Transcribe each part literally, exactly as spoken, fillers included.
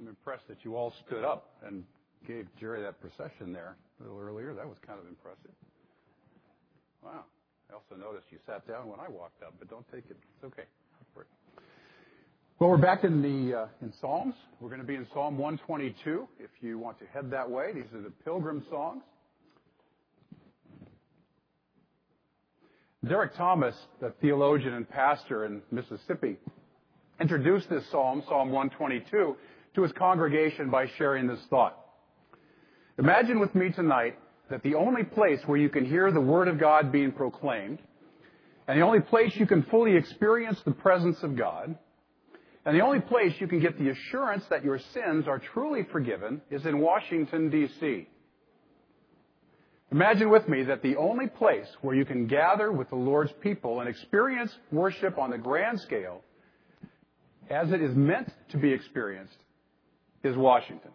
I'm impressed that you all stood up and gave Jerry that procession there a little earlier. That was kind of impressive. Wow. I also noticed you sat down when I walked up, but don't take it. It's okay. Well, we're back in the uh, in Psalms. We're going to be in Psalm one twenty-two. If you want to head that way, these are the Pilgrim songs. Derek Thomas, the theologian and pastor in Mississippi, introduced this psalm, Psalm one twenty-two, to his congregation by sharing this thought. Imagine with me tonight that the only place where you can hear the Word of God being proclaimed, and the only place you can fully experience the presence of God, and the only place you can get the assurance that your sins are truly forgiven is in Washington, D C Imagine with me that the only place where you can gather with the Lord's people and experience worship on the grand scale, as it is meant to be experienced, is Washington.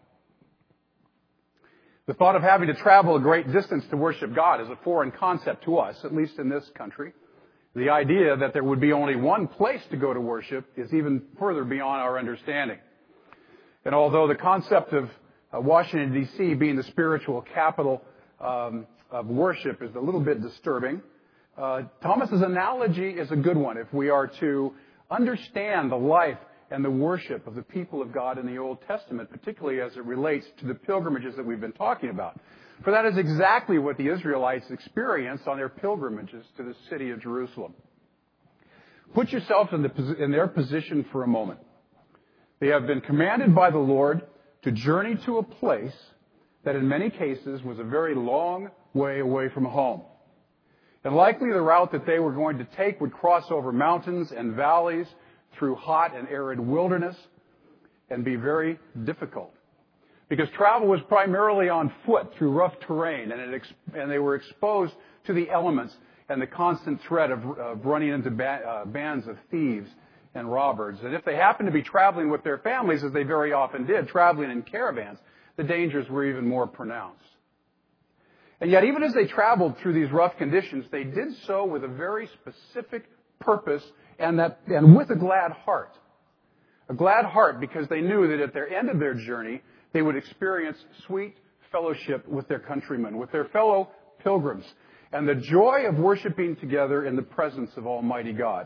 The thought of having to travel a great distance to worship God is a foreign concept to us, at least in this country. The idea that there would be only one place to go to worship is even further beyond our understanding. And although the concept of uh, Washington, D C being the spiritual capital um, of worship is a little bit disturbing, uh, Thomas's analogy is a good one if we are to understand the life and the worship of the people of God in the Old Testament, particularly as it relates to the pilgrimages that we've been talking about. For that is exactly what the Israelites experienced on their pilgrimages to the city of Jerusalem. Put yourself in, the, in their position for a moment. They have been commanded by the Lord to journey to a place that in many cases was a very long way away from home. And likely the route that they were going to take would cross over mountains and valleys through hot and arid wilderness and be very difficult. Because travel was primarily on foot through rough terrain, and, it ex- and they were exposed to the elements and the constant threat of, of running into ba- uh, bands of thieves and robbers. And if they happened to be traveling with their families, as they very often did, traveling in caravans, the dangers were even more pronounced. And yet, even as they traveled through these rough conditions, they did so with a very specific purpose and, that, and with a glad heart. A glad heart because they knew that at the end of their journey, they would experience sweet fellowship with their countrymen, with their fellow pilgrims, and the joy of worshiping together in the presence of Almighty God.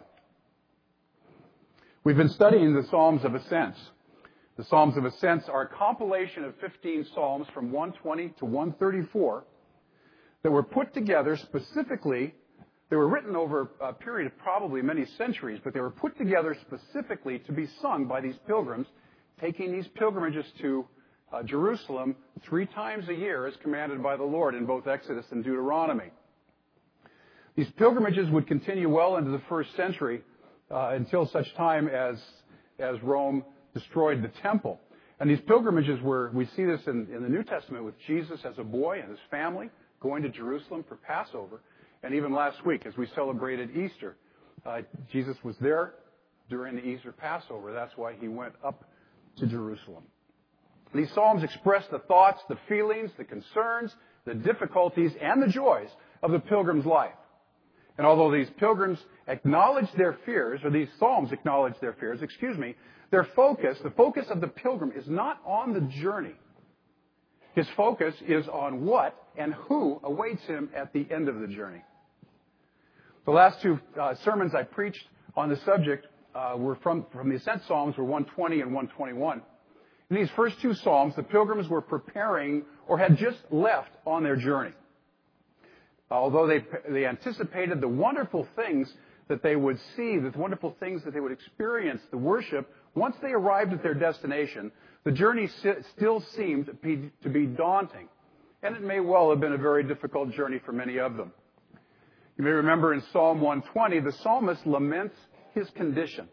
We've been studying the Psalms of Ascents. The Psalms of Ascents are a compilation of fifteen Psalms from one twenty to one thirty-four that were put together specifically. They were written over a period of probably many centuries, but they were put together specifically to be sung by these pilgrims, taking these pilgrimages to Uh, Jerusalem three times a year as commanded by the Lord in both Exodus and Deuteronomy. These pilgrimages would continue well into the first century uh, until such time as, as Rome destroyed the temple. And these pilgrimages were, we see this in, in the New Testament with Jesus as a boy and his family going to Jerusalem for Passover. And even last week as we celebrated Easter, uh, Jesus was there during the Easter Passover. That's why he went up to Jerusalem. These Psalms express the thoughts, the feelings, the concerns, the difficulties, and the joys of the pilgrim's life. And although these pilgrims acknowledge their fears, or these Psalms acknowledge their fears, excuse me, their focus, the focus of the pilgrim is not on the journey. His focus is on what and who awaits him at the end of the journey. The last two uh, sermons I preached on the subject uh, were from, from the Ascent Psalms, were one twenty and one twenty-one. In these first two Psalms, the pilgrims were preparing or had just left on their journey. Although they, they anticipated the wonderful things that they would see, the wonderful things that they would experience, the worship, once they arrived at their destination, the journey still seemed to be, to be daunting. And it may well have been a very difficult journey for many of them. You may remember in Psalm one twenty, the psalmist laments his condition.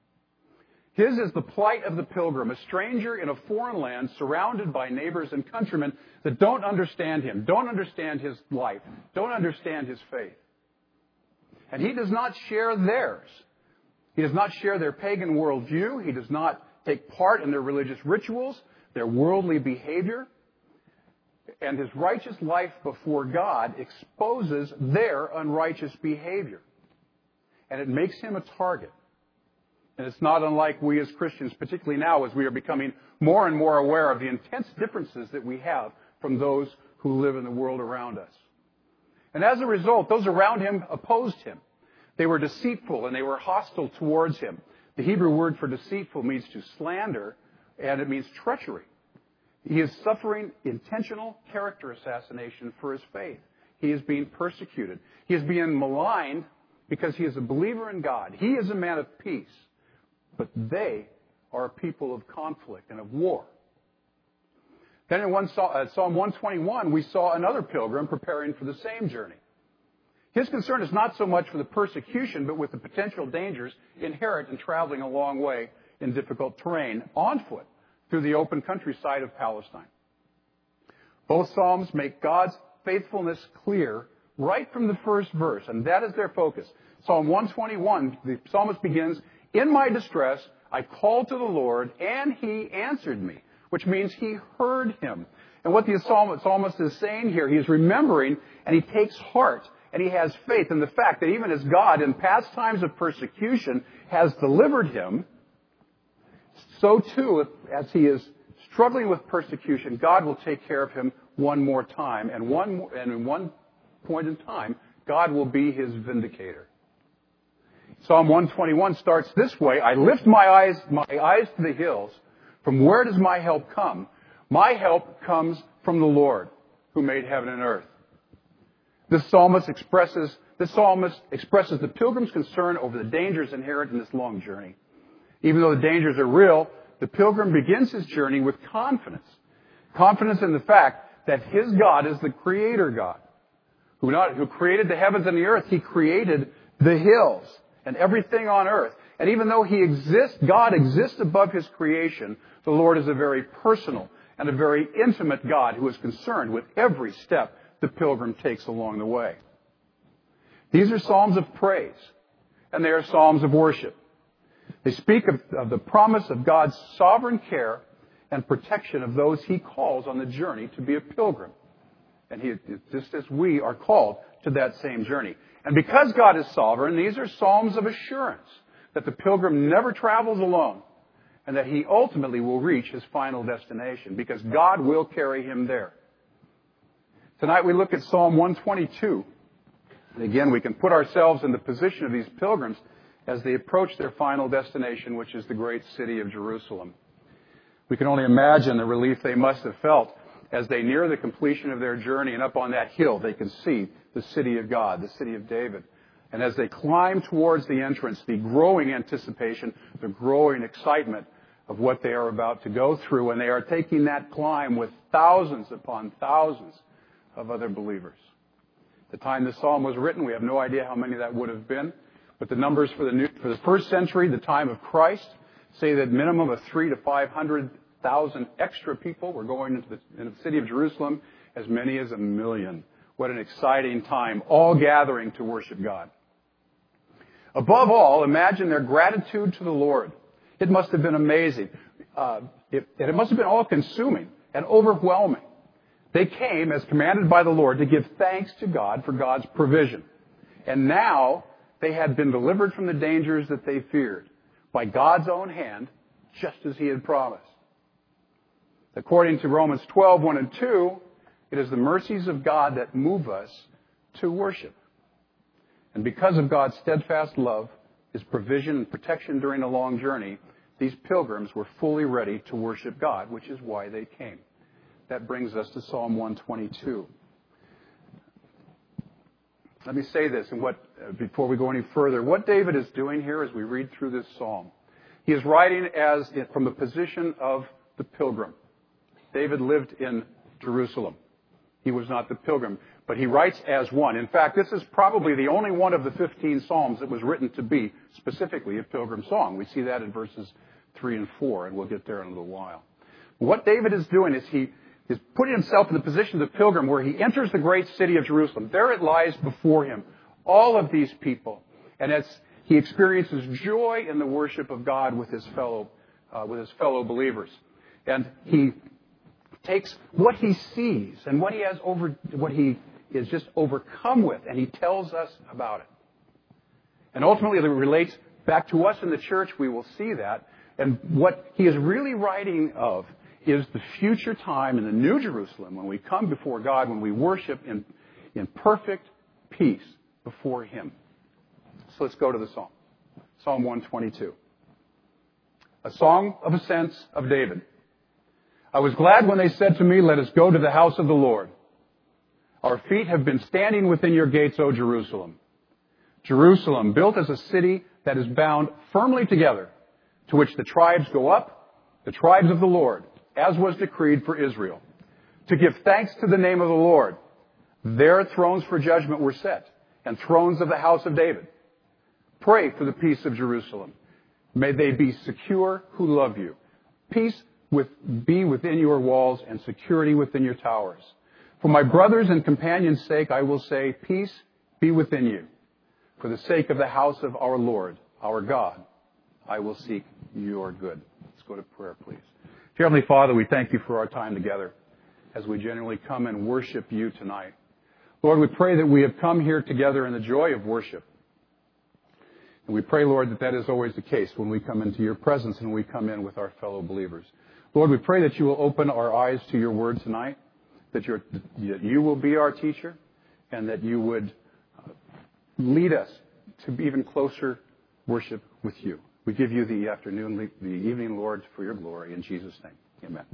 His is the plight of the pilgrim, a stranger in a foreign land surrounded by neighbors and countrymen that don't understand him, don't understand his life, don't understand his faith. And he does not share theirs. He does not share their pagan worldview. He does not take part in their religious rituals, their worldly behavior. And his righteous life before God exposes their unrighteous behavior. And it makes him a target. And it's not unlike we as Christians, particularly now as we are becoming more and more aware of the intense differences that we have from those who live in the world around us. And as a result, those around him opposed him. They were deceitful and they were hostile towards him. The Hebrew word for deceitful means to slander, and it means treachery. He is suffering intentional character assassination for his faith. He is being persecuted. He is being maligned because he is a believer in God. He is a man of peace. But they are a people of conflict and of war. Then in one, uh, Psalm one twenty-one, we saw another pilgrim preparing for the same journey. His concern is not so much for the persecution, but with the potential dangers inherent in traveling a long way in difficult terrain on foot through the open countryside of Palestine. Both Psalms make God's faithfulness clear right from the first verse, and that is their focus. Psalm one twenty-one, the psalmist begins, "In my distress, I called to the Lord, and he answered me," which means he heard him. And what the psalmist is saying here, he is remembering, and he takes heart, and he has faith in the fact that even as God, in past times of persecution, has delivered him, so too, as he is struggling with persecution, God will take care of him one more time. And one and in one point in time, God will be his vindicator. Psalm one twenty-one starts this way, "I lift my eyes, my eyes to the hills. From where does my help come? My help comes from the Lord, who made heaven and earth." This psalmist expresses, this psalmist expresses the pilgrim's concern over the dangers inherent in this long journey. Even though the dangers are real, the pilgrim begins his journey with confidence. Confidence in the fact that his God is the Creator God, who, not, who created the heavens and the earth. He created the hills and everything on earth. And even though he exists, God exists above his creation, the Lord is a very personal and a very intimate God who is concerned with every step the pilgrim takes along the way. These are psalms of praise, and they are psalms of worship. They speak of, of the promise of God's sovereign care and protection of those he calls on the journey to be a pilgrim. And he, just as we are called to that same journey. And because God is sovereign, these are psalms of assurance that the pilgrim never travels alone and that he ultimately will reach his final destination because God will carry him there. Tonight we look at Psalm one twenty-two. And again, we can put ourselves in the position of these pilgrims as they approach their final destination, which is the great city of Jerusalem. We can only imagine the relief they must have felt as they near the completion of their journey, and up on that hill they can see the city of God, the city of David. And as they climb towards the entrance, the growing anticipation, the growing excitement of what they are about to go through, and they are taking that climb with thousands upon thousands of other believers. At the time this psalm was written, we have no idea how many that would have been, but the numbers for the new, for the first century, the time of Christ, say that minimum of three to five hundred thousand extra people were going into the, into the city of Jerusalem, as many as a million. What an exciting time, all gathering to worship God. Above all, imagine their gratitude to the Lord. It must have been amazing. Uh, it, and it must have been all-consuming and overwhelming. They came, as commanded by the Lord, to give thanks to God for God's provision. And now they had been delivered from the dangers that they feared by God's own hand, just as he had promised. According to Romans twelve, one and two, it is the mercies of God that move us to worship. And because of God's steadfast love, his provision and protection during a long journey, these pilgrims were fully ready to worship God, which is why they came. That brings us to Psalm one twenty-two. Let me say this, and what before we go any further, what David is doing here as we read through this psalm, he is writing as from the position of the pilgrim. David lived in Jerusalem. He was not the pilgrim, but he writes as one. In fact, this is probably the only one of the fifteen psalms that was written to be specifically a pilgrim song. We see that in verses three and four, and we'll get there in a little while. What David is doing is he is putting himself in the position of the pilgrim where he enters the great city of Jerusalem. There it lies before him, all of these people. And as he experiences joy in the worship of God with his fellow, uh, with his fellow believers. And he takes what he sees and what he has over, what he is just overcome with, and he tells us about it. And ultimately, he relates back to us in the church, we will see that. And what he is really writing of is the future time in the New Jerusalem when we come before God, when we worship in, in perfect peace before him. So let's go to the psalm. Psalm one twenty-two. A song of ascents of David. I was glad when they said to me, let us go to the house of the Lord. Our feet have been standing within your gates, O Jerusalem. Jerusalem, built as a city that is bound firmly together, to which the tribes go up, the tribes of the Lord, as was decreed for Israel, to give thanks to the name of the Lord. Their thrones for judgment were set, and thrones of the house of David. Pray for the peace of Jerusalem. May they be secure who love you. Peace with, be within your walls and security within your towers. For my brothers and companions' sake, I will say, peace be within you. For the sake of the house of our Lord, our God, I will seek your good. Let's go to prayer, please. Dear Heavenly Father, we thank you for our time together as we genuinely come and worship you tonight. Lord, we pray that we have come here together in the joy of worship. And we pray, Lord, that that is always the case when we come into your presence and we come in with our fellow believers. Lord, we pray that you will open our eyes to your word tonight, that, you're, that you will be our teacher, and that you would lead us to even closer worship with you. We give you the afternoon, the evening, Lord, for your glory. In Jesus' name, amen.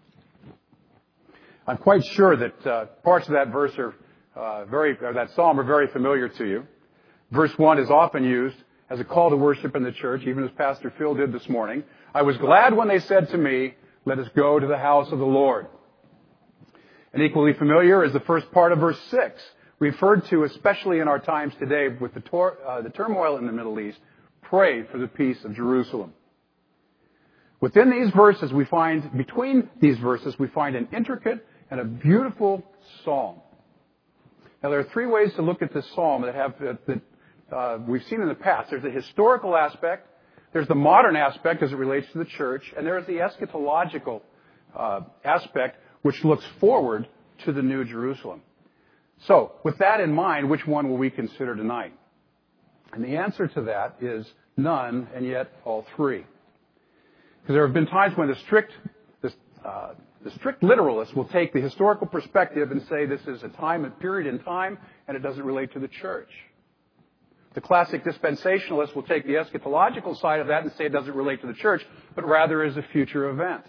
I'm quite sure that uh, parts of that verse are uh, very, or that psalm are very familiar to you. Verse one is often used as a call to worship in the church, even as Pastor Phil did this morning. I was glad when they said to me, let us go to the house of the Lord. And equally familiar is the first part of verse six, referred to especially in our times today with the, tor- uh, the turmoil in the Middle East. Pray for the peace of Jerusalem. Within these verses, we find, between these verses, we find an intricate and a beautiful psalm. Now, there are three ways to look at this psalm that have that, that uh, we've seen in the past. There's the historical aspect, there's the modern aspect as it relates to the church, and there's the eschatological uh, aspect, which looks forward to the New Jerusalem. So, with that in mind, which one will we consider tonight? And the answer to that is none, and yet all three. Because there have been times when the strict, the, uh, the strict literalist will take the historical perspective and say this is a time, a period in time, and it doesn't relate to the church. The classic dispensationalist will take the eschatological side of that and say it doesn't relate to the church, but rather is a future event.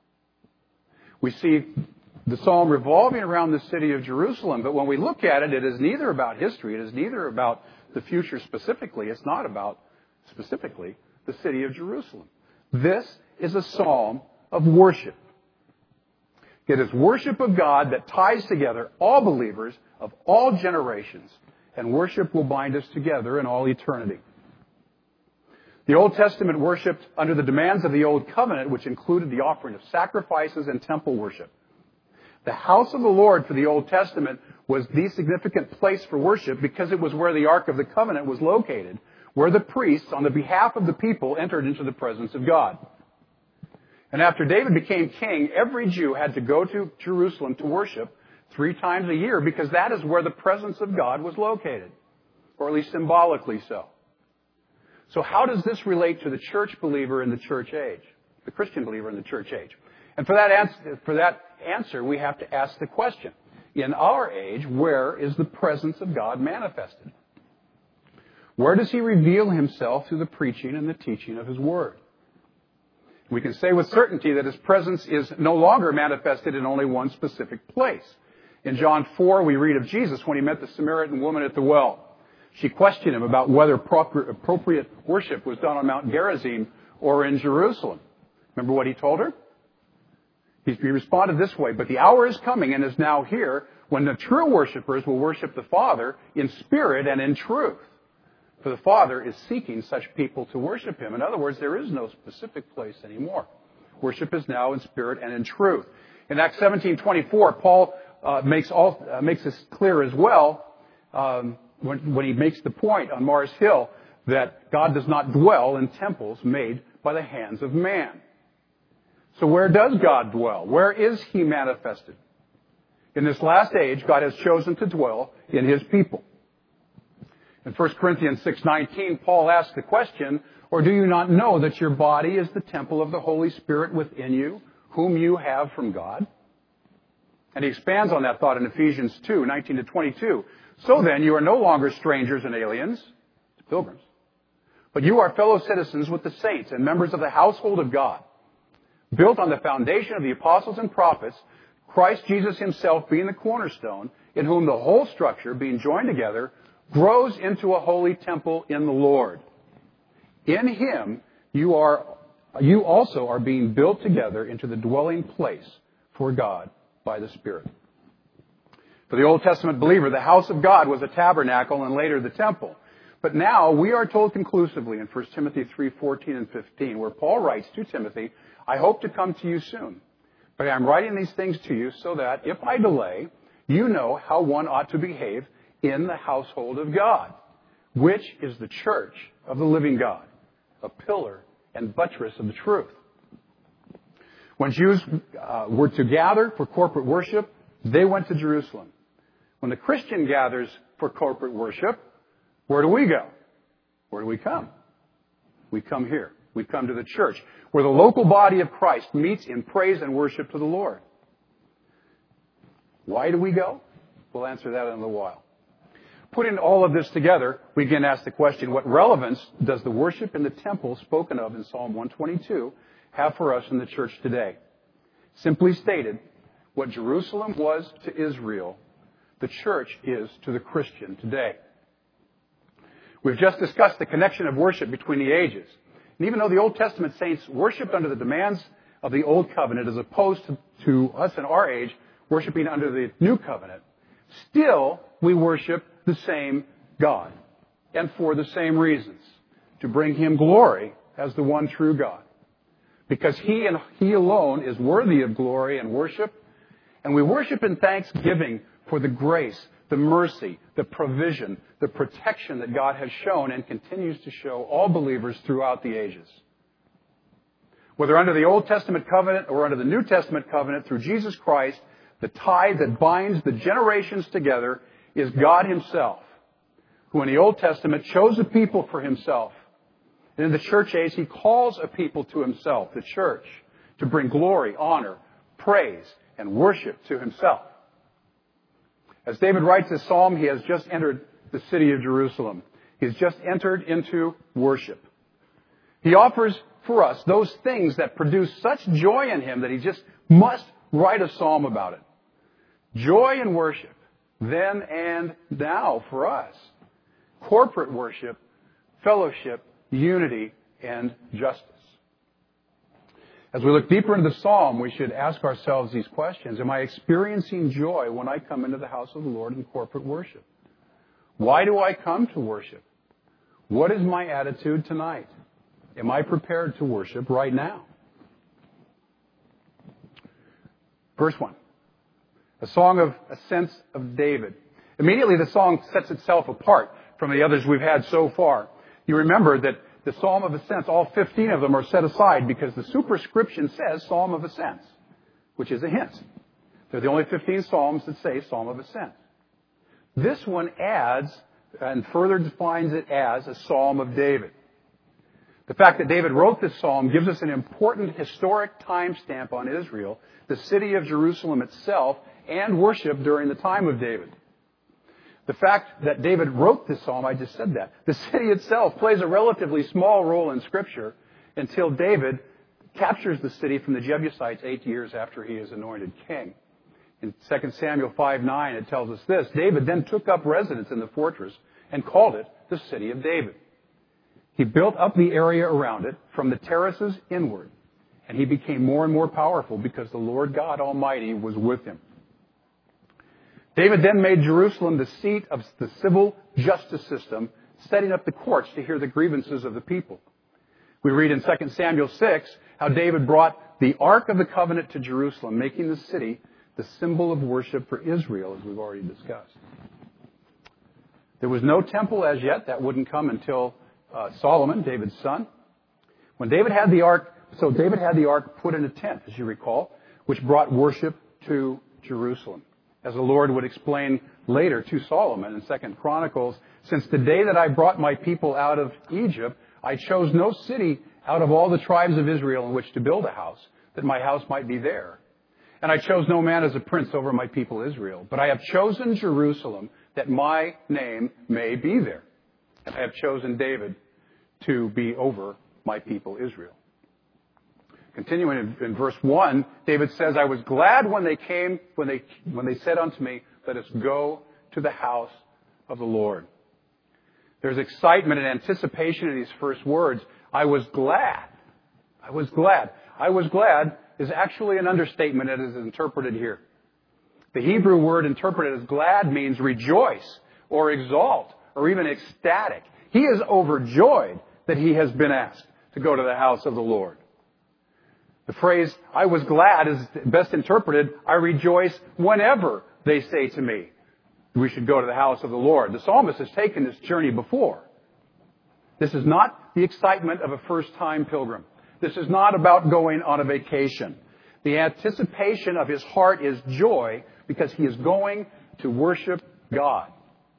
We see the psalm revolving around the city of Jerusalem, but when we look at it, it is neither about history, it is neither about the future specifically, it's not about specifically the city of Jerusalem. This is a psalm of worship. It is worship of God that ties together all believers of all generations, and worship will bind us together in all eternity. The Old Testament worshiped under the demands of the Old Covenant, which included the offering of sacrifices and temple worship. The house of the Lord for the Old Testament was the significant place for worship because it was where the Ark of the Covenant was located, where the priests, on the behalf of the people, entered into the presence of God. And after David became king, every Jew had to go to Jerusalem to worship three times a year because that is where the presence of God was located, or at least symbolically so. So how does this relate to the church believer in the church age, the Christian believer in the church age? And for that answer, for that answer, we have to ask the question, in our age, where is the presence of God manifested? Where does he reveal himself through the preaching and the teaching of his word? We can say with certainty that his presence is no longer manifested in only one specific place. In John four, we read of Jesus when he met the Samaritan woman at the well. She questioned him about whether appropriate worship was done on Mount Gerizim or in Jerusalem. Remember what he told her? He responded this way, but the hour is coming and is now here when the true worshipers will worship the Father in spirit and in truth. For the Father is seeking such people to worship him. In other words, there is no specific place anymore. Worship is now in spirit and in truth. In Acts seventeen twenty-four, Paul uh, makes all uh, makes this clear as well um, when, when he makes the point on Mars Hill that God does not dwell in temples made by the hands of man. So where does God dwell? Where is he manifested? In this last age, God has chosen to dwell in his people. In First Corinthians six nineteen, Paul asks the question, or do you not know that your body is the temple of the Holy Spirit within you, whom you have from God? And he expands on that thought in Ephesians two nineteen to twenty-two. So then, you are no longer strangers and aliens, pilgrims, but you are fellow citizens with the saints and members of the household of God, built on the foundation of the apostles and prophets, Christ Jesus himself being the cornerstone, in whom the whole structure, being joined together, grows into a holy temple in the Lord. In him, you are, you also are being built together into the dwelling place for God by the Spirit. For the Old Testament believer, the house of God was a tabernacle and later the temple. But now we are told conclusively in First Timothy three fourteen and fifteen, where Paul writes to Timothy, I hope to come to you soon, but I am writing these things to you so that, if I delay, you know how one ought to behave in the household of God, which is the church of the living God, a pillar and buttress of the truth. When Jews uh, were to gather for corporate worship, they went to Jerusalem. When the Christian gathers for corporate worship, where do we go? Where do we come? We come here. We come to the church, where the local body of Christ meets in praise and worship to the Lord. Why do we go? We'll answer that in a little while. Putting all of this together, we again ask the question, what relevance does the worship in the temple spoken of in Psalm one twenty-two have for us in the church today? Simply stated, what Jerusalem was to Israel, the church is to the Christian today. We've just discussed the connection of worship between the ages. And even though the Old Testament saints worshiped under the demands of the Old Covenant as opposed to, to us in our age worshiping under the New Covenant, still we worship the same God and for the same reasons, to bring Him glory as the one true God. Because He and He alone is worthy of glory and worship, and we worship in thanksgiving for the grace, the mercy, the provision, the protection that God has shown and continues to show all believers throughout the ages. Whether under the Old Testament covenant or under the New Testament covenant through Jesus Christ, the tie that binds the generations together is God Himself, who in the Old Testament chose a people for Himself. And in the church age, He calls a people to Himself, the church, to bring glory, honor, praise, and worship to Himself. As David writes this psalm, he has just entered the city of Jerusalem. He has just entered into worship. He offers for us those things that produce such joy in him that he just must write a psalm about it. Joy in worship, then and now for us. Corporate worship, fellowship, unity, and justice. As we look deeper into the psalm, we should ask ourselves these questions. Am I experiencing joy when I come into the house of the Lord in corporate worship? Why do I come to worship? What is my attitude tonight? Am I prepared to worship right now? Verse one. A song of ascents of David. Immediately the song sets itself apart from the others we've had so far. You remember that the Psalm of Ascents, all fifteen of them are set aside because the superscription says Psalm of Ascents, which is a hint. They're the only fifteen Psalms that say Psalm of Ascents. This one adds and further defines it as a Psalm of David. The fact that David wrote this psalm gives us an important historic timestamp on Israel, the city of Jerusalem itself, and worship during the time of David. The fact that David wrote this psalm, I just said that. The city itself plays a relatively small role in Scripture until David captures the city from the Jebusites eight years after he is anointed king. In Second Samuel five nine, it tells us this. David then took up residence in the fortress and called it the City of David. He built up the area around it from the terraces inward, and he became more and more powerful because the Lord God Almighty was with him. David then made Jerusalem the seat of the civil justice system, setting up the courts to hear the grievances of the people. We read in Second Samuel six how David brought the Ark of the Covenant to Jerusalem, making the city the symbol of worship for Israel, as we've already discussed. There was no temple as yet. That wouldn't come until uh, Solomon, David's son. When David had the Ark, so David had the Ark put in a tent, as you recall, which brought worship to Jerusalem. As the Lord would explain later to Solomon in Second Chronicles, since the day that I brought my people out of Egypt, I chose no city out of all the tribes of Israel in which to build a house, that my house might be there. And I chose no man as a prince over my people Israel. But I have chosen Jerusalem that my name may be there. And I have chosen David to be over my people Israel. Continuing in, in verse one, David says, I was glad when they came, when they, when they said unto me, let us go to the house of the Lord. There's excitement and anticipation in these first words. I was glad. I was glad. I was glad is actually an understatement as is interpreted here. The Hebrew word interpreted as glad means rejoice or exalt or even ecstatic. He is overjoyed that he has been asked to go to the house of the Lord. The phrase, I was glad, is best interpreted, I rejoice whenever they say to me, we should go to the house of the Lord. The psalmist has taken this journey before. This is not the excitement of a first-time pilgrim. This is not about going on a vacation. The anticipation of his heart is joy because he is going to worship God.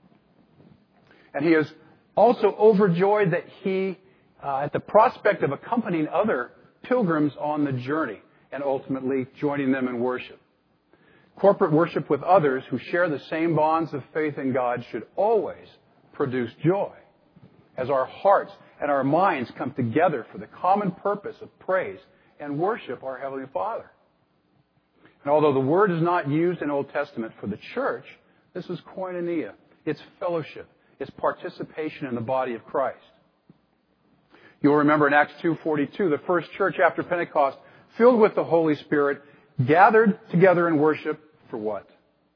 And he is also overjoyed that he, uh, at the prospect of accompanying other pilgrims on the journey and ultimately joining them in worship. Corporate worship with others who share the same bonds of faith in God should always produce joy as our hearts and our minds come together for the common purpose of praise and worship our Heavenly Father. And although the word is not used in Old Testament for the church, this is koinonia. It's fellowship. It's participation in the body of Christ. You'll remember in Acts two forty-two, the first church after Pentecost, filled with the Holy Spirit, gathered together in worship for what?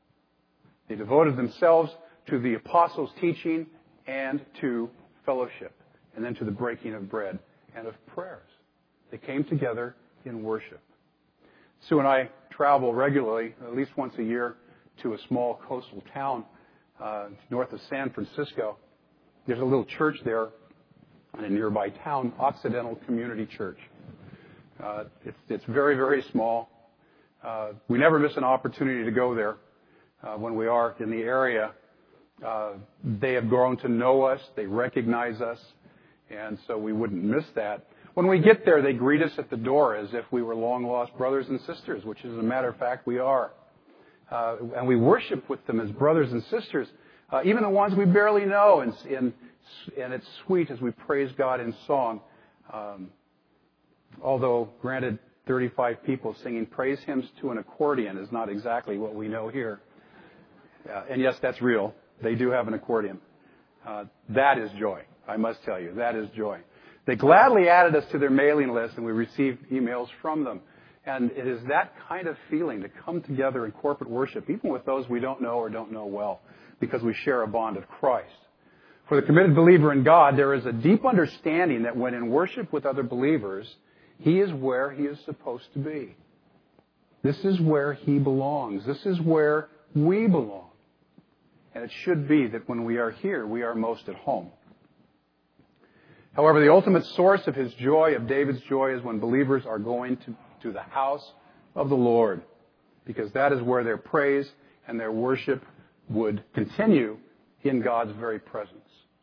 They devoted themselves to the apostles' teaching and to fellowship, and then to the breaking of bread and of prayers. They came together in worship. Sue and I travel regularly, at least once a year, to a small coastal town uh, north of San Francisco. There's a little church there in a nearby town, Occidental Community Church. Uh, it's, it's very, very small. Uh, we never miss an opportunity to go there uh, when we are in the area. Uh, they have grown to know us. They recognize us. And so we wouldn't miss that. When we get there, they greet us at the door as if we were long-lost brothers and sisters, which, as a matter of fact, we are. Uh, and we worship with them as brothers and sisters, uh, even the ones we barely know. And, and, and it's sweet as we praise God in song. Um, although, granted, thirty-five people singing praise hymns to an accordion is not exactly what we know here. Uh, and yes, that's real. They do have an accordion. Uh, that is joy. I must tell you, that is joy. They gladly added us to their mailing list, and we received emails from them. And it is that kind of feeling to come together in corporate worship, even with those we don't know or don't know well, because we share a bond of Christ. For the committed believer in God, there is a deep understanding that when in worship with other believers, he is where he is supposed to be. This is where he belongs. This is where we belong. And it should be that when we are here, we are most at home. However, the ultimate source of his joy, of David's joy, is when believers are going to, to the house of the Lord, because that is where their praise and their worship would continue in God's very presence.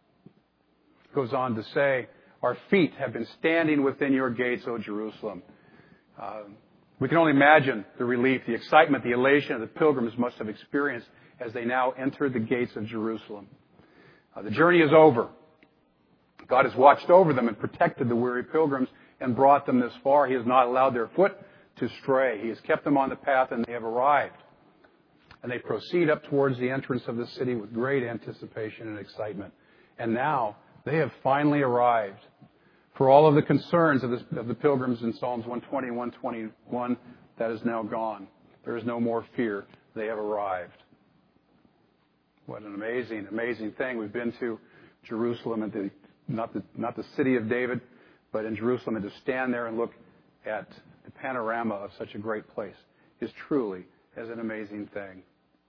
It goes on to say, our feet have been standing within your gates, O Jerusalem. Uh, we can only imagine the relief, the excitement, the elation that the pilgrims must have experienced as they now entered the gates of Jerusalem. Uh, the journey is over. God has watched over them and protected the weary pilgrims and brought them this far. He has not allowed their foot to stray. He has kept them on the path, and they have arrived. And they proceed up towards the entrance of the city with great anticipation and excitement. And now they have finally arrived. For all of the concerns of, this, of the pilgrims in Psalms one twenty and one twenty-one, that is now gone. There is no more fear. They have arrived. What an amazing, amazing thing. We've been to Jerusalem, and the, not, the, not the city of David, but in Jerusalem, and to stand there and look at the panorama of such a great place is truly as an amazing thing.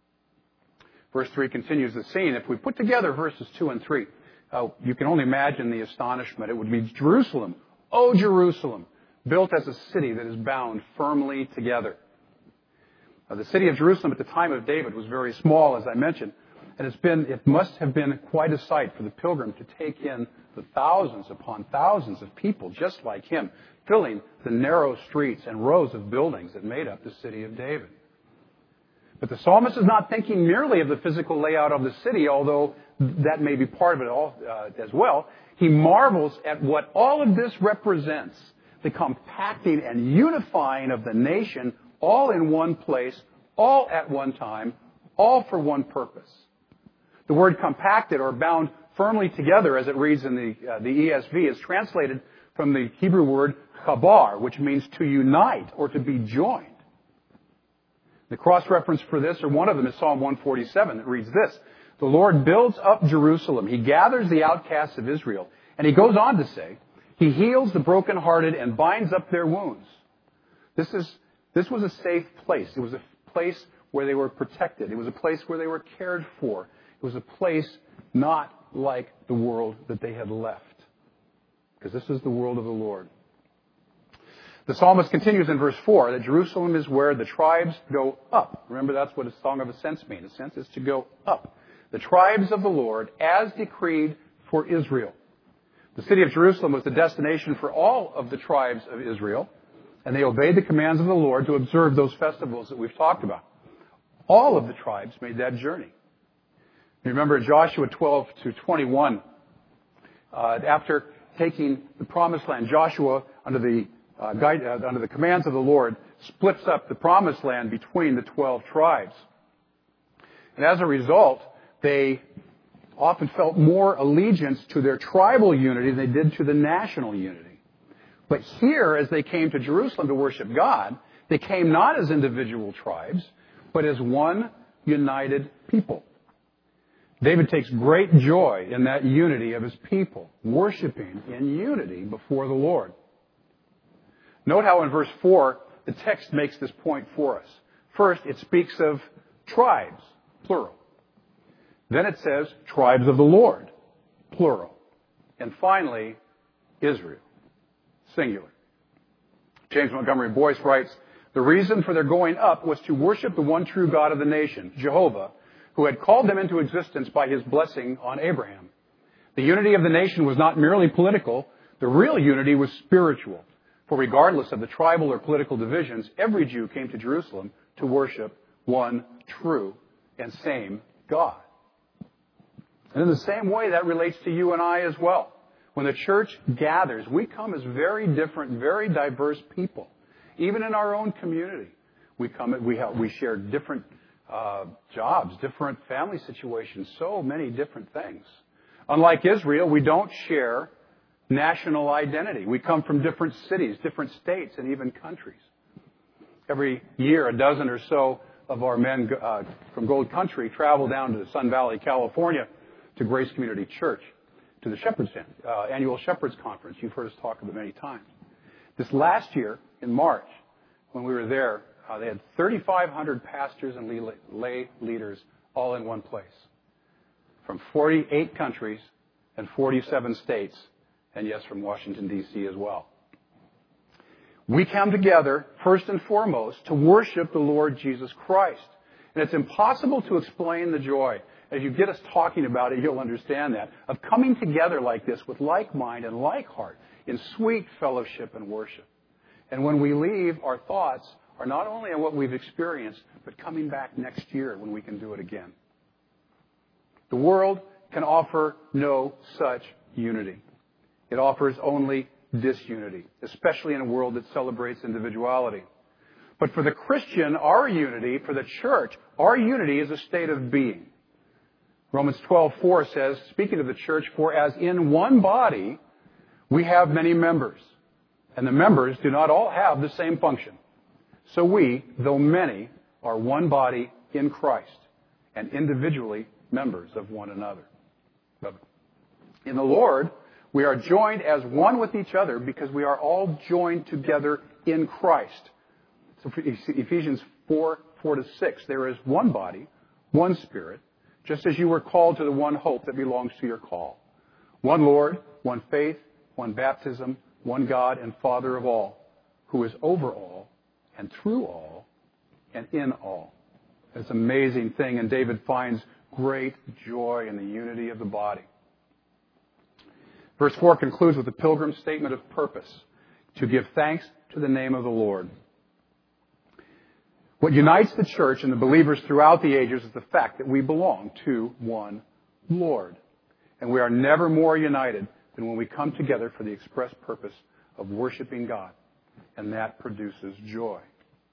Verse three continues the scene. If we put together verses two and three, uh, you can only imagine the astonishment. It would be Jerusalem, O Jerusalem, built as a city that is bound firmly together. Uh, the city of Jerusalem at the time of David was very small, as I mentioned, and it's been, it must have been quite a sight for the pilgrim to take in the thousands upon thousands of people just like him, filling the narrow streets and rows of buildings that made up the city of David. But the psalmist is not thinking merely of the physical layout of the city, although that may be part of it all, uh, as well. He marvels at what all of this represents, the compacting and unifying of the nation all in one place, all at one time, all for one purpose. The word compacted or bound firmly together, as it reads in the, uh, the E S V, is translated from the Hebrew word chabar, which means to unite or to be joined. The cross-reference for this, or one of them, is Psalm one forty-seven that reads this: "The Lord builds up Jerusalem. He gathers the outcasts of Israel." And he goes on to say, "He heals the brokenhearted and binds up their wounds." This is, this was a safe place. It was a place where they were protected. It was a place where they were cared for. It was a place not like the world that they had left. Because this is the world of the Lord. The psalmist continues in verse four that Jerusalem is where the tribes go up. Remember, that's what a song of ascents means. Ascents is to go up. The tribes of the Lord as decreed for Israel. The city of Jerusalem was the destination for all of the tribes of Israel, and they obeyed the commands of the Lord to observe those festivals that we've talked about. All of the tribes made that journey. You remember Joshua twelve to twenty-one, uh, after taking the promised land, Joshua, under the uh, guide, uh, under the commands of the Lord, splits up the promised land between the twelve tribes. And as a result, they often felt more allegiance to their tribal unity than they did to the national unity. But here, as they came to Jerusalem to worship God, they came not as individual tribes, but as one united people. David takes great joy in that unity of his people, worshiping in unity before the Lord. Note how in verse four, the text makes this point for us. First, it speaks of tribes, plural. Then it says tribes of the Lord, plural. And finally, Israel, singular. James Montgomery Boyce writes, "The reason for their going up was to worship the one true God of the nation, Jehovah, who had called them into existence by his blessing on Abraham. The unity of the nation was not merely political. The real unity was spiritual. For regardless of the tribal or political divisions, every Jew came to Jerusalem to worship one true and same God." And in the same way, that relates to you and I as well. When the church gathers, we come as very different, very diverse people. Even in our own community, we come, we have, we share different uh, jobs, different family situations, so many different things. Unlike Israel, we don't share national identity. We come from different cities, different states, and even countries. Every year, a dozen or so of our men uh, from Gold Country travel down to Sun Valley, California, to Grace Community Church, to the Shepherd's uh, annual Shepherd's Conference. You've heard us talk about it many times. This last year, in March, when we were there, uh, they had thirty-five hundred pastors and lay leaders all in one place, from forty-eight countries and forty-seven states, and yes, from Washington, D C as well. We come together, first and foremost, to worship the Lord Jesus Christ. And it's impossible to explain the joy. As you get us talking about it, you'll understand that, of coming together like this with like mind and like heart in sweet fellowship and worship. And when we leave, our thoughts are not only on what we've experienced, but coming back next year when we can do it again. The world can offer no such unity. It offers only disunity, especially in a world that celebrates individuality. But for the Christian, our unity, for the church, our unity is a state of being. Romans twelve four says, speaking of the church, "For as in one body we have many members, and the members do not all have the same function. So we, though many, are one body in Christ, and individually members of one another." But in the Lord, we are joined as one with each other because we are all joined together in Christ. So for Ephesians four, four to six, there is one body, one Spirit, just as you were called to the one hope that belongs to your call. One Lord, one faith, one baptism, one God and Father of all, who is over all and through all and in all. It's an amazing thing, and David finds great joy in the unity of the body. Verse four concludes with the pilgrim's statement of purpose, to give thanks to the name of the Lord. What unites the church and the believers throughout the ages is the fact that we belong to one Lord. And we are never more united than when we come together for the express purpose of worshiping God. And that produces joy.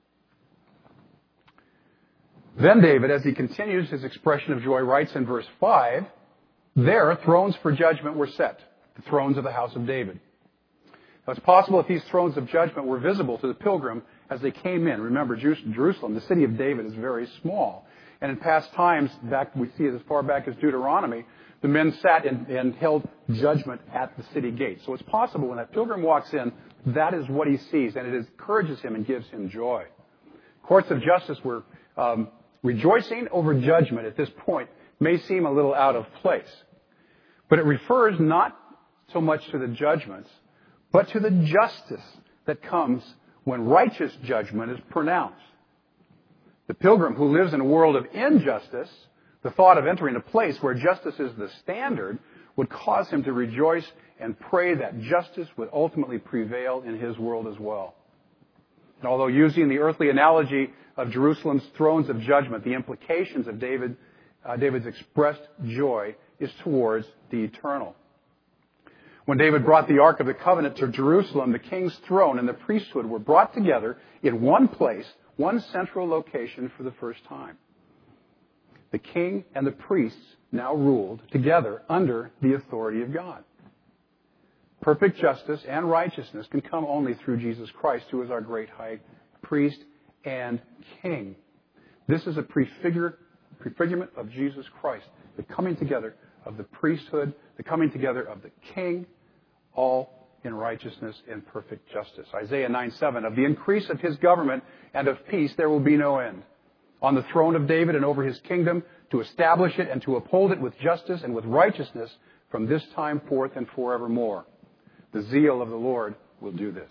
Then David, as he continues his expression of joy, writes in verse five, there thrones for judgment were set, the thrones of the house of David. Now it's possible that these thrones of judgment were visible to the pilgrim as they came in. Remember, Jerusalem, the city of David, is very small. And in past times, back we see it as far back as Deuteronomy, the men sat and, and held judgment at the city gate. So it's possible when that pilgrim walks in, that is what he sees, and it encourages him and gives him joy. Courts of justice were um, rejoicing over judgment at this point may seem a little out of place. But it refers not so much to the judgments, but to the justice that comes when righteous judgment is pronounced. The pilgrim who lives in a world of injustice, the thought of entering a place where justice is the standard would cause him to rejoice and pray that justice would ultimately prevail in his world as well. And although using the earthly analogy of Jerusalem's thrones of judgment, the implications of David, uh, David's expressed joy is towards the eternal. When David brought the Ark of the Covenant to Jerusalem, the king's throne and the priesthood were brought together in one place, one central location for the first time. The king and the priests now ruled together under the authority of God. Perfect justice and righteousness can come only through Jesus Christ, who is our great high priest and king. This is a prefigure, prefigurement of Jesus Christ, the coming together of the priesthood, the coming together of the king, all in righteousness and perfect justice. Isaiah nine seven, of the increase of his government and of peace there will be no end. On the throne of David and over his kingdom, to establish it and to uphold it with justice and with righteousness from this time forth and forevermore. The zeal of the Lord will do this.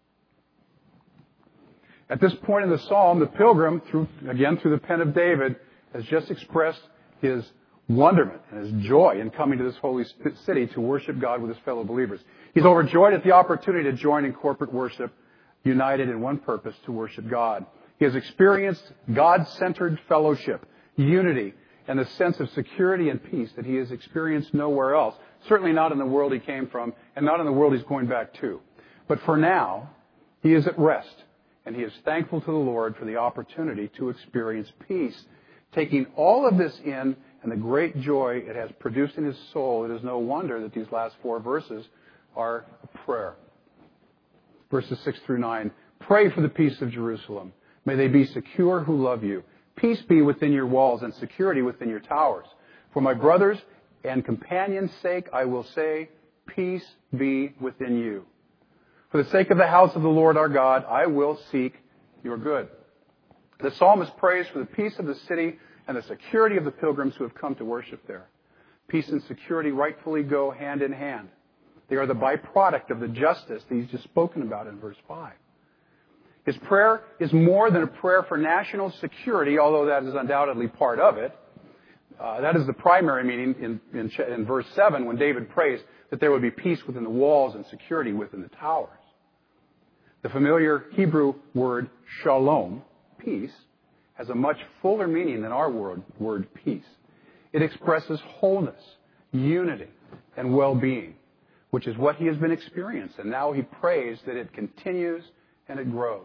At this point in the psalm, the pilgrim, through, again through the pen of David, has just expressed his wonderment and his joy in coming to this holy city to worship God with his fellow believers. He's overjoyed at the opportunity to join in corporate worship, united in one purpose, to worship God. He has experienced God-centered fellowship, unity, and the sense of security and peace that he has experienced nowhere else. Certainly not in the world he came from, and not in the world he's going back to. But for now, he is at rest, and he is thankful to the Lord for the opportunity to experience peace. Taking all of this in and the great joy it has produced in his soul, it is no wonder that these last four verses are a prayer. Verses six through nine, pray for the peace of Jerusalem. May they be secure who love you. Peace be within your walls and security within your towers. For my brothers and companions' sake, I will say, peace be within you. For the sake of the house of the Lord our God, I will seek your good. The psalmist prays for the peace of the city and the security of the pilgrims who have come to worship there. Peace and security rightfully go hand in hand. They are the byproduct of the justice that he's just spoken about in verse five. His prayer is more than a prayer for national security, although that is undoubtedly part of it. Uh, that is the primary meaning in, in, in verse seven when David prays that there would be peace within the walls and security within the towers. The familiar Hebrew word shalom, peace, has a much fuller meaning than our word, word peace. It expresses wholeness, unity, and well-being, which is what he has been experiencing. And now he prays that it continues and it grows.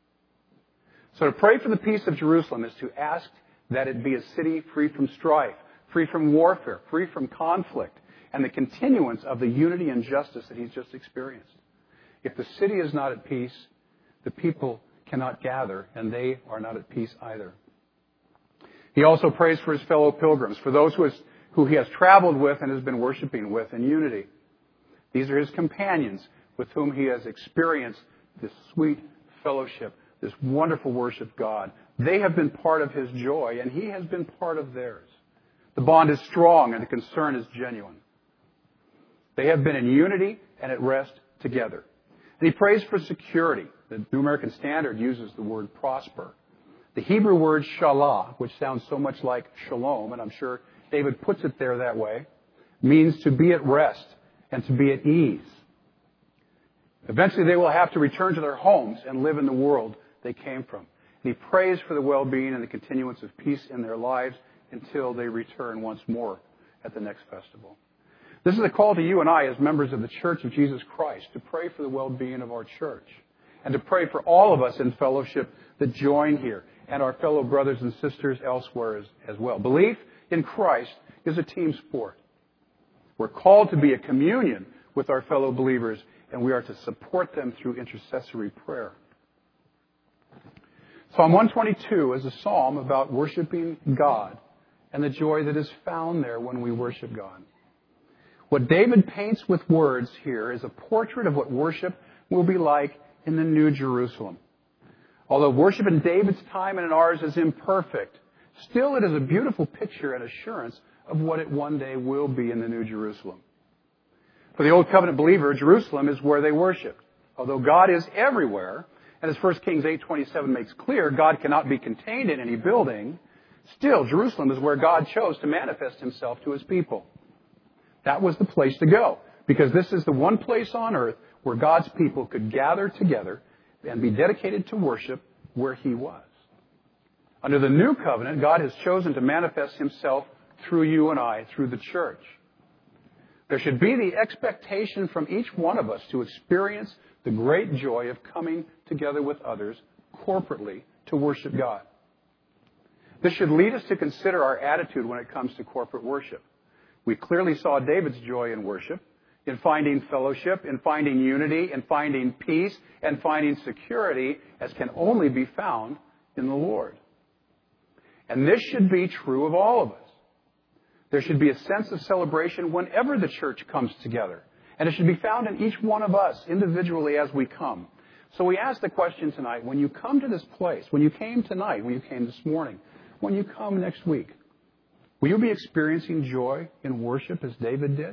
So to pray for the peace of Jerusalem is to ask that it be a city free from strife, free from warfare, free from conflict, and the continuance of the unity and justice that he's just experienced. If the city is not at peace, the people cannot gather, and they are not at peace either. He also prays for his fellow pilgrims, for those who, has, who he has traveled with and has been worshiping with in unity. These are his companions with whom he has experienced this sweet fellowship, this wonderful worship of God. They have been part of his joy, and he has been part of theirs. The bond is strong, and the concern is genuine. They have been in unity and at rest together. And he prays for security. The New American Standard uses the word prosper. The Hebrew word shalah, which sounds so much like shalom, and I'm sure David puts it there that way, means to be at rest and to be at ease. Eventually they will have to return to their homes and live in the world they came from. And he prays for the well-being and the continuance of peace in their lives until they return once more at the next festival. This is a call to you and I as members of the Church of Jesus Christ to pray for the well-being of our church and to pray for all of us in fellowship that join here and our fellow brothers and sisters elsewhere as, as well. Belief in Christ is a team sport. We're called to be a communion with our fellow believers, and we are to support them through intercessory prayer. Psalm one twenty-two is a psalm about worshiping God and the joy that is found there when we worship God. What David paints with words here is a portrait of what worship will be like in the New Jerusalem. Although worship in David's time and in ours is imperfect, still it is a beautiful picture and assurance of what it one day will be in the New Jerusalem. For the Old Covenant believer, Jerusalem is where they worshiped. Although God is everywhere, and as First Kings eight twenty-seven makes clear, God cannot be contained in any building, still Jerusalem is where God chose to manifest himself to his people. That was the place to go, because this is the one place on earth where God's people could gather together and be dedicated to worship where he was. Under the new covenant, God has chosen to manifest himself through you and I, through the church. There should be the expectation from each one of us to experience the great joy of coming together with others corporately to worship God. This should lead us to consider our attitude when it comes to corporate worship. We clearly saw David's joy in worship, in finding fellowship, in finding unity, in finding peace, and finding security as can only be found in the Lord. And this should be true of all of us. There should be a sense of celebration whenever the church comes together. And it should be found in each one of us individually as we come. So we ask the question tonight, when you come to this place, when you came tonight, when you came this morning, when you come next week, will you be experiencing joy in worship as David did?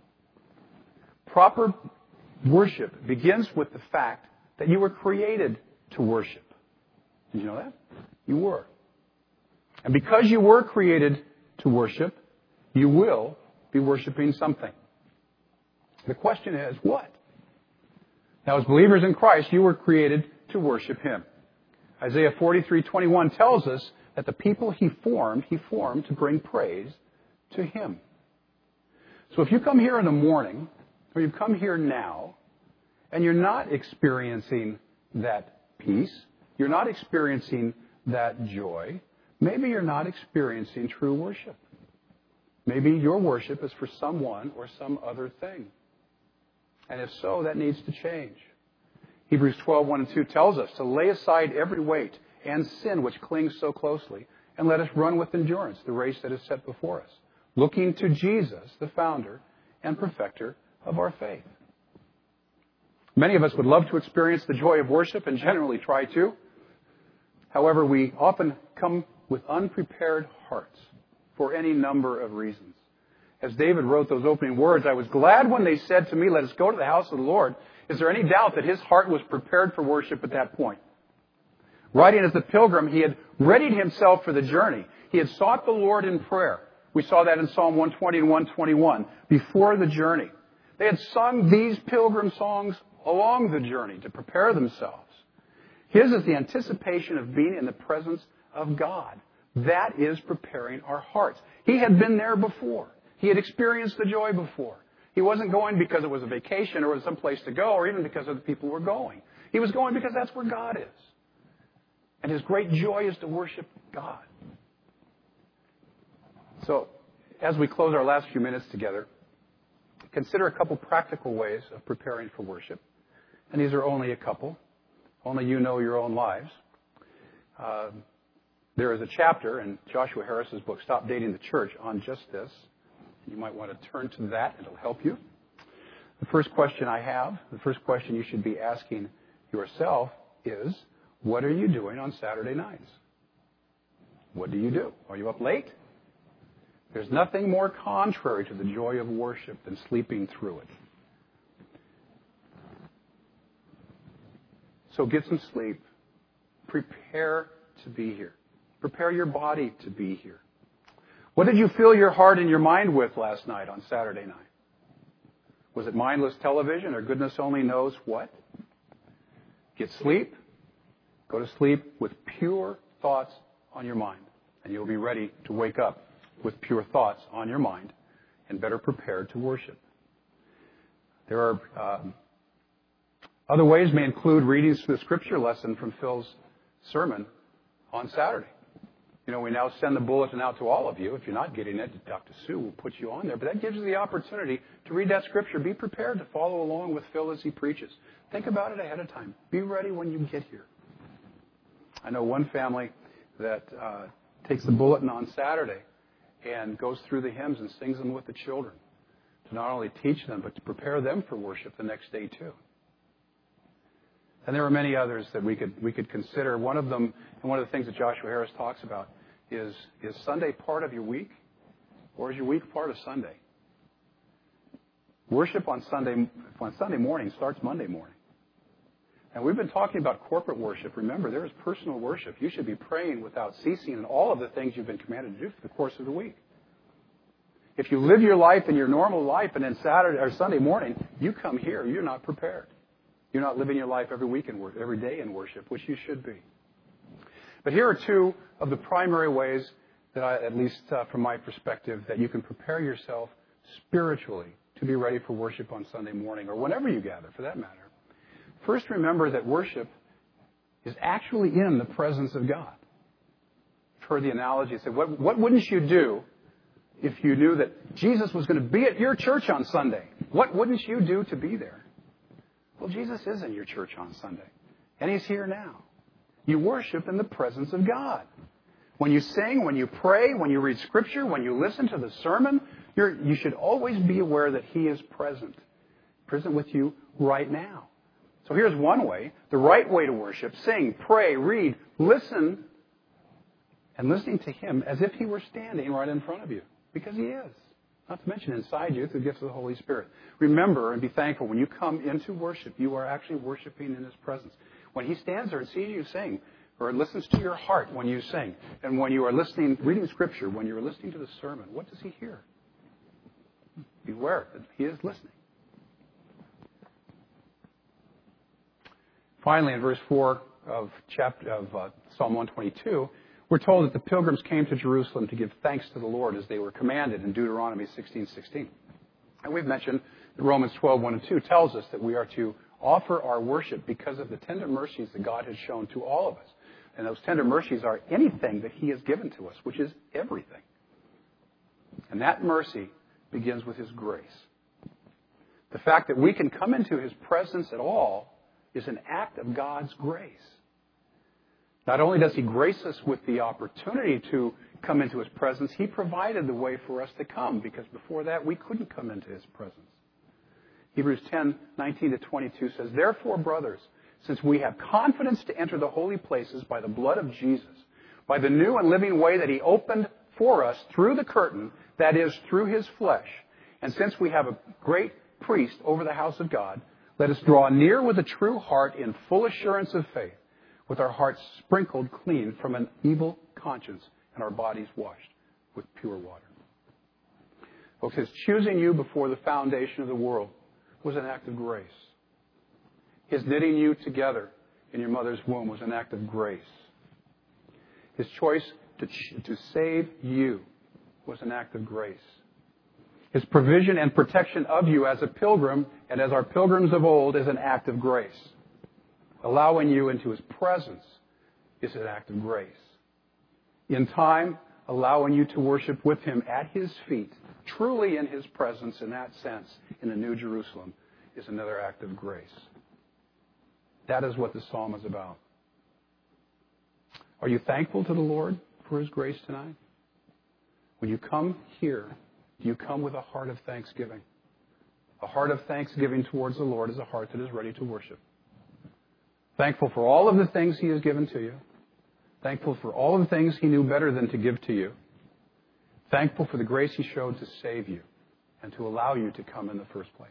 Proper worship begins with the fact that you were created to worship. Did you know that? You were. And because you were created to worship, you will be worshiping something. The question is, what? Now, as believers in Christ, you were created to worship him. Isaiah forty-three twenty-one tells us that the people he formed, he formed to bring praise to him. So if you come here in the morning, or you come here now, and you're not experiencing that peace, you're not experiencing that joy, maybe you're not experiencing true worship. Maybe your worship is for someone or some other thing. And if so, that needs to change. Hebrews twelve, one and two tells us to lay aside every weight and sin which clings so closely, and let us run with endurance the race that is set before us, looking to Jesus, the founder and perfecter of our faith. Many of us would love to experience the joy of worship and generally try to. However, we often come with unprepared hearts for any number of reasons. As David wrote those opening words, I was glad when they said to me, let us go to the house of the Lord. Is there any doubt that his heart was prepared for worship at that point? Writing as the pilgrim, he had readied himself for the journey. He had sought the Lord in prayer. We saw that in Psalm one twenty and one twenty-one, before the journey. They had sung these pilgrim songs along the journey to prepare themselves. His is the anticipation of being in the presence of God. That is preparing our hearts. He had been there before. He had experienced the joy before. He wasn't going because it was a vacation or was some place to go or even because other people were going. He was going because that's where God is. And his great joy is to worship God. So, as we close our last few minutes together, consider a couple practical ways of preparing for worship. And these are only a couple. Only you know your own lives. Uh, there is a chapter in Joshua Harris's book, Stop Dating the Church, on just this. You might want to turn to that. It'll help you. The first question I have, the first question you should be asking yourself is, what are you doing on Saturday nights? What do you do? Are you up late? There's nothing more contrary to the joy of worship than sleeping through it. So get some sleep. Prepare to be here. Prepare your body to be here. What did you fill your heart and your mind with last night on Saturday night? Was it mindless television or goodness only knows what? Get sleep. Go to sleep with pure thoughts on your mind. And you'll be ready to wake up with pure thoughts on your mind and better prepared to worship. There are um, other ways may include readings from the scripture lesson from Phil's sermon on Saturday. You know, we now send the bulletin out to all of you. If you're not getting it, Doctor Sue will put you on there. But that gives you the opportunity to read that scripture. Be prepared to follow along with Phil as he preaches. Think about it ahead of time. Be ready when you get here. I know one family that uh, takes the bulletin on Saturday and goes through the hymns and sings them with the children to not only teach them, but to prepare them for worship the next day too. And there are many others that we could we could consider. One of them, and one of the things that Joshua Harris talks about, is is Sunday part of your week, or is your week part of Sunday? Worship on Sunday on Sunday morning starts Monday morning. And we've been talking about corporate worship. Remember, there is personal worship. You should be praying without ceasing in all of the things you've been commanded to do for the course of the week. If you live your life in your normal life and then Saturday or Sunday morning, you come here, you're not prepared. You're not living your life every week and every day in worship, which you should be. But here are two of the primary ways that I, at least uh, from my perspective, that you can prepare yourself spiritually to be ready for worship on Sunday morning or whenever you gather, for that matter. First, remember that worship is actually in the presence of God. I've heard the analogy. Say, what, what wouldn't you do if you knew that Jesus was going to be at your church on Sunday? What wouldn't you do to be there? Well, Jesus is in your church on Sunday, and He's here now. You worship in the presence of God. When you sing, when you pray, when you read Scripture, when you listen to the sermon, you're, you should always be aware that He is present, present with you right now. So here's one way, the right way to worship. Sing, pray, read, listen, and listening to Him as if He were standing right in front of you, because He is. Not to mention inside you through the gifts of the Holy Spirit. Remember and be thankful when you come into worship, you are actually worshiping in His presence. When He stands there and sees you sing, or listens to your heart when you sing, and when you are listening, reading Scripture, when you are listening to the sermon, what does He hear? Beware that He is listening. Finally, in verse four of chapter of uh, Psalm one twenty-two, we're told that the pilgrims came to Jerusalem to give thanks to the Lord as they were commanded in Deuteronomy sixteen sixteen. And we've mentioned that Romans twelve one and two tells us that we are to offer our worship because of the tender mercies that God has shown to all of us. And those tender mercies are anything that He has given to us, which is everything. And that mercy begins with His grace. The fact that we can come into His presence at all is an act of God's grace. Not only does He grace us with the opportunity to come into His presence, He provided the way for us to come, because before that we couldn't come into His presence. Hebrews ten nineteen to twenty-two says, "Therefore, brothers, since we have confidence to enter the holy places by the blood of Jesus, by the new and living way that He opened for us through the curtain, that is, through His flesh, and since we have a great priest over the house of God, let us draw near with a true heart in full assurance of faith, with our hearts sprinkled clean from an evil conscience and our bodies washed with pure water." Folks, His choosing you before the foundation of the world was an act of grace. His knitting you together in your mother's womb was an act of grace. His choice to, to save you was an act of grace. His provision and protection of you as a pilgrim and as our pilgrims of old is an act of grace. Allowing you into His presence is an act of grace. In time, allowing you to worship with Him at His feet, truly in His presence in that sense, in the New Jerusalem, is another act of grace. That is what the psalm is about. Are you thankful to the Lord for His grace tonight? When you come here, do you come with a heart of thanksgiving? A heart of thanksgiving towards the Lord is a heart that is ready to worship. Thankful for all of the things He has given to you. Thankful for all of the things He knew better than to give to you. Thankful for the grace He showed to save you and to allow you to come in the first place.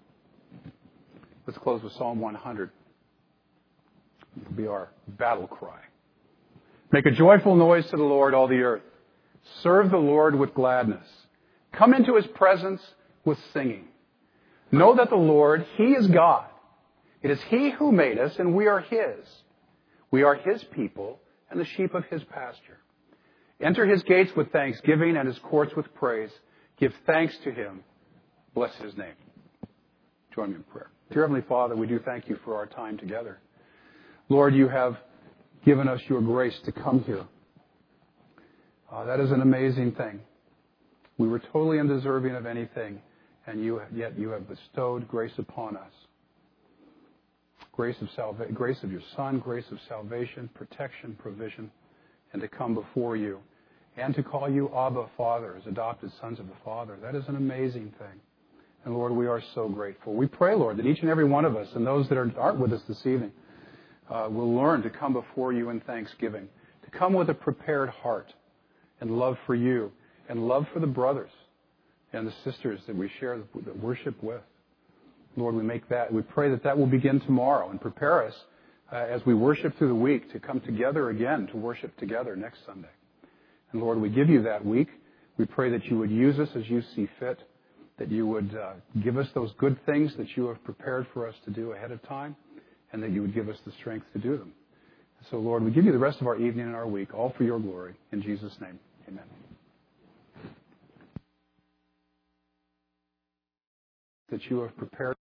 Let's close with Psalm one hundred. It'll be our battle cry. Make a joyful noise to the Lord, all the earth. Serve the Lord with gladness. Come into His presence with singing. Know that the Lord, He is God. It is He who made us, and we are His. We are His people and the sheep of His pasture. Enter His gates with thanksgiving and His courts with praise. Give thanks to Him. Bless His name. Join me in prayer. Dear Heavenly Father, we do thank You for our time together. Lord, You have given us Your grace to come here. Uh, that is an amazing thing. We were totally undeserving of anything, and you, yet You have bestowed grace upon us. Grace of salva- grace of Your Son, grace of salvation, protection, provision, and to come before You and to call You Abba, Father, as adopted sons of the Father. That is an amazing thing. And Lord, we are so grateful. We pray, Lord, that each and every one of us and those that are, aren't with us this evening uh, will learn to come before You in thanksgiving, to come with a prepared heart and love for You and love for the brothers and the sisters that we share the worship with. Lord, we make that, we pray that that will begin tomorrow and prepare us uh, as we worship through the week to come together again to worship together next Sunday. And Lord, we give You that week. We pray that You would use us as You see fit, that You would uh, give us those good things that You have prepared for us to do ahead of time, and that You would give us the strength to do them. So, Lord, we give You the rest of our evening and our week, all for Your glory. In Jesus' name, amen. That You have prepared